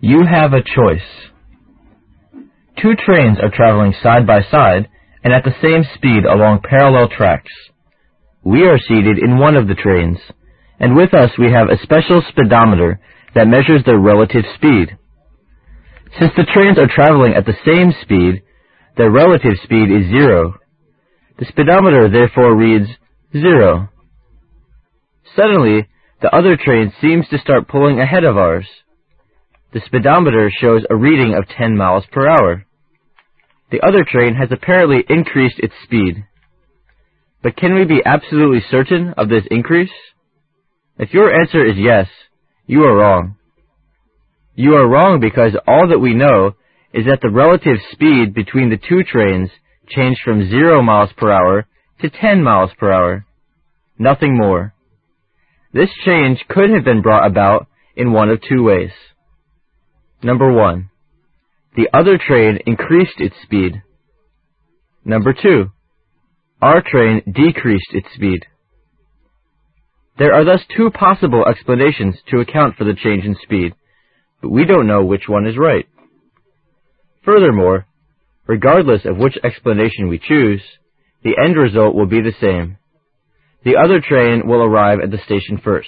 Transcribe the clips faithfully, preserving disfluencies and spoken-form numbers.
You have a choice. Two trains are traveling side by side and at the same speed along parallel tracks. We are seated in one of the trains, and with us we have a special speedometer that measures their relative speed. Since the trains are traveling at the same speed, their relative speed is zero. The speedometer therefore reads zero. Suddenly, the other train seems to start pulling ahead of ours. The speedometer shows a reading of ten miles per hour. The other train has apparently increased its speed. But can we be absolutely certain of this increase? If your answer is yes, you are wrong. You are wrong because all that we know is that the relative speed between the two trains changed from zero miles per hour to ten miles per hour. Nothing more. This change could have been brought about in one of two ways. Number one, the other train increased its speed. Number two, our train decreased its speed. There are thus two possible explanations to account for the change in speed, but we don't know which one is right. Furthermore, regardless of which explanation we choose, the end result will be the same. The other train will arrive at the station first.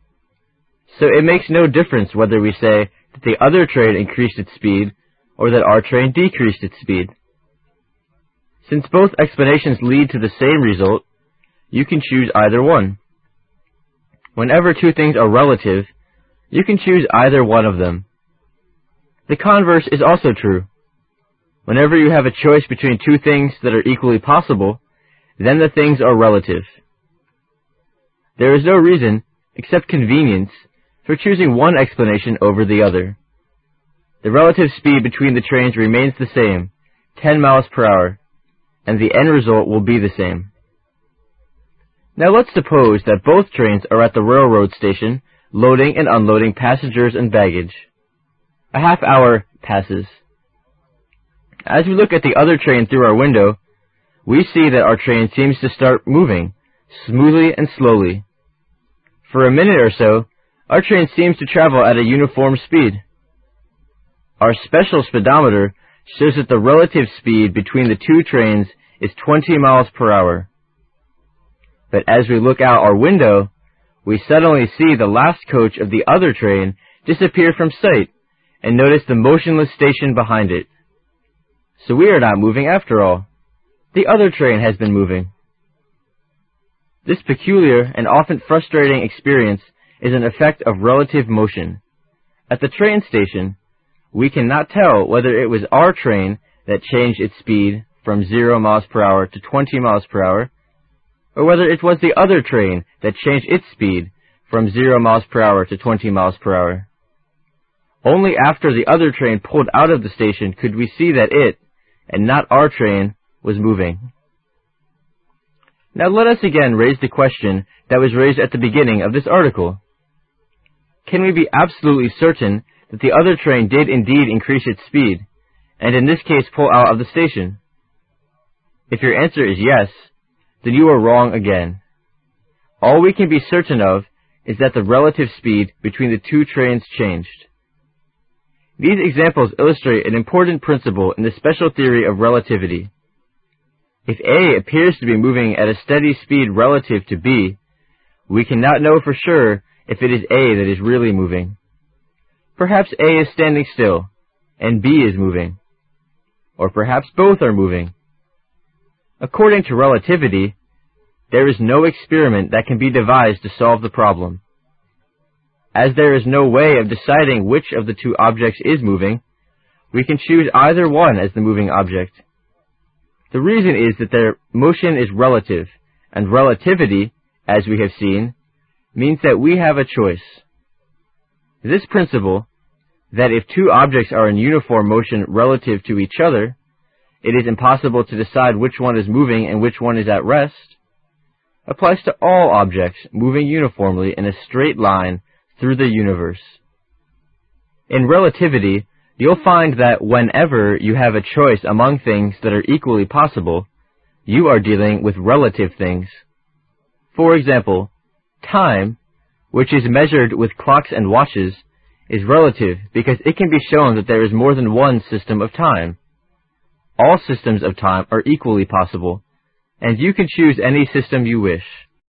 So it makes no difference whether we say that the other train increased its speed or that our train decreased its speed. Since both explanations lead to the same result, you can choose either one. Whenever two things are relative, you can choose either one of them. The converse is also true. Whenever you have a choice between two things that are equally possible, then the things are relative. There is no reason, except convenience, for choosing one explanation over the other. The relative speed between the trains remains the same, ten miles per hour, and the end result will be the same. Now let's suppose that both trains are at the railroad station, loading and unloading passengers and baggage. A half hour passes. As we look at the other train through our window, we see that our train seems to start moving, smoothly and slowly. For a minute or so, our train seems to travel at a uniform speed. Our special speedometer shows that the relative speed between the two trains is twenty miles per hour. But as we look out our window, we suddenly see the last coach of the other train disappear from sight and notice the motionless station behind it. So we are not moving after all. The other train has been moving. This peculiar and often frustrating experience is an effect of relative motion. At the train station, we cannot tell whether it was our train that changed its speed from zero miles per hour to twenty miles per hour, or whether it was the other train that changed its speed from zero miles per hour to twenty miles per hour. Only after the other train pulled out of the station could we see that it, and not our train, was moving. Now let us again raise the question that was raised at the beginning of this article. Can we be absolutely certain that the other train did indeed increase its speed, and in this case pull out of the station? If your answer is yes, then you are wrong again. All we can be certain of is that the relative speed between the two trains changed. These examples illustrate an important principle in the special theory of relativity. If A appears to be moving at a steady speed relative to B, we cannot know for sure if it is A that is really moving. Perhaps A is standing still, and B is moving. Or perhaps both are moving. According to relativity, there is no experiment that can be devised to solve the problem. As there is no way of deciding which of the two objects is moving, we can choose either one as the moving object. The reason is that their motion is relative, and relativity, as we have seen, means that we have a choice. This principle, that if two objects are in uniform motion relative to each other, it is impossible to decide which one is moving and which one is at rest, applies to all objects moving uniformly in a straight line through the universe. In relativity, you'll find that whenever you have a choice among things that are equally possible, you are dealing with relative things. For example, time, which is measured with clocks and watches, is relative because it can be shown that there is more than one system of time. All systems of time are equally possible, and you can choose any system you wish.